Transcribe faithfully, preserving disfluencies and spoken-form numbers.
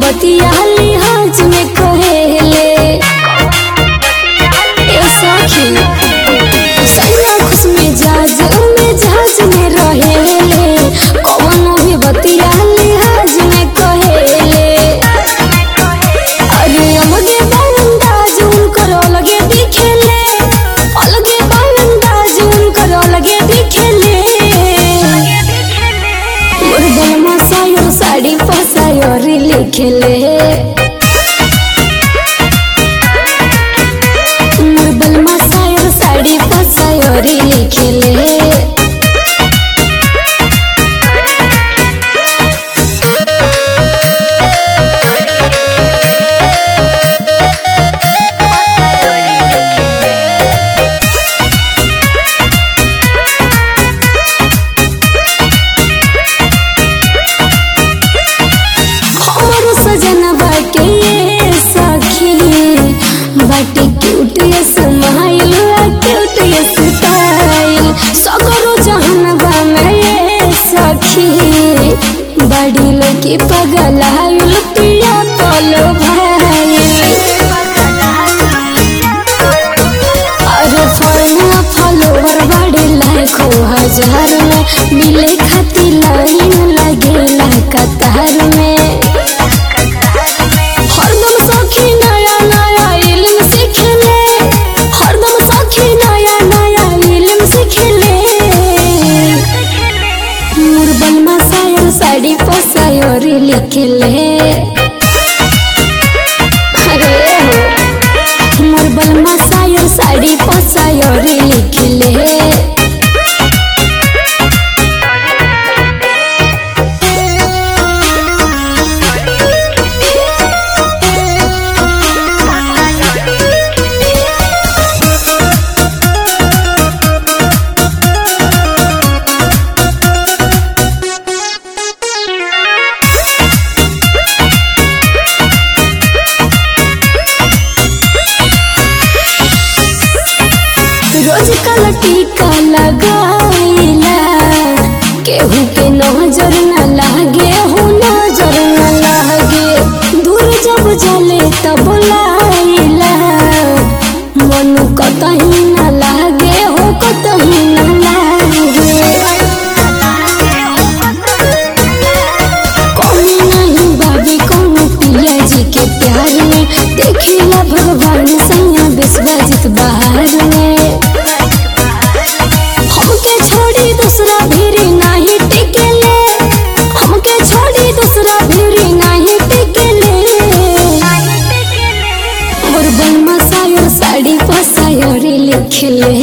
बतिया लिहाज में कहेले ए सखी सैया खुश मिजाज मिजाज में रहेले कौनो भी बतिया लिहाज में कहेले अरे अलगे बंदाज उनकर अलगे दिखेले अलगे बंदाज उनकर अलगे दिखेले मोर बलमा सायो साड़ी फसायो रे लिखेले मोर बलमा सायो साड़ी फसायो रे लिखेले बाटी क्यूट ये स्माइल क्यूट ये स्टाइल सगरो जहनवा में ये सखी बड़ी लड़की पगल आयुल पिया पलो भाई अरे फॉलोअर फॉलोवर बड़े लाखों हजार में मिले खातिर लाइन लगेला कतार में हरदम सखी नया नया इल्म सीखले हरदम सखी नया नया इल्म सीखले मोर बलमा सायो साड़ी फसायो रे लिखले अरे हो मोर बलमा सायो साड़ी फसायो रे लिखले रोज काला टीका लगाइला केहू के नजर न लागे हो नजर न लागे दूर जब जले तब लाइला मन कतही न लागे हो कतही न लागे कमी नहीं बाबी कौन पिया जी के प्यार में देखिला भगवान सैया विश्वजित बाहर में हमके छोड़ी दूसरा भीरी नहीं टिकेले हमके छोड़ी दूसरा भीरी नहीं टिकेले मोर बलमा सायो साड़ी फसायो रे लिखले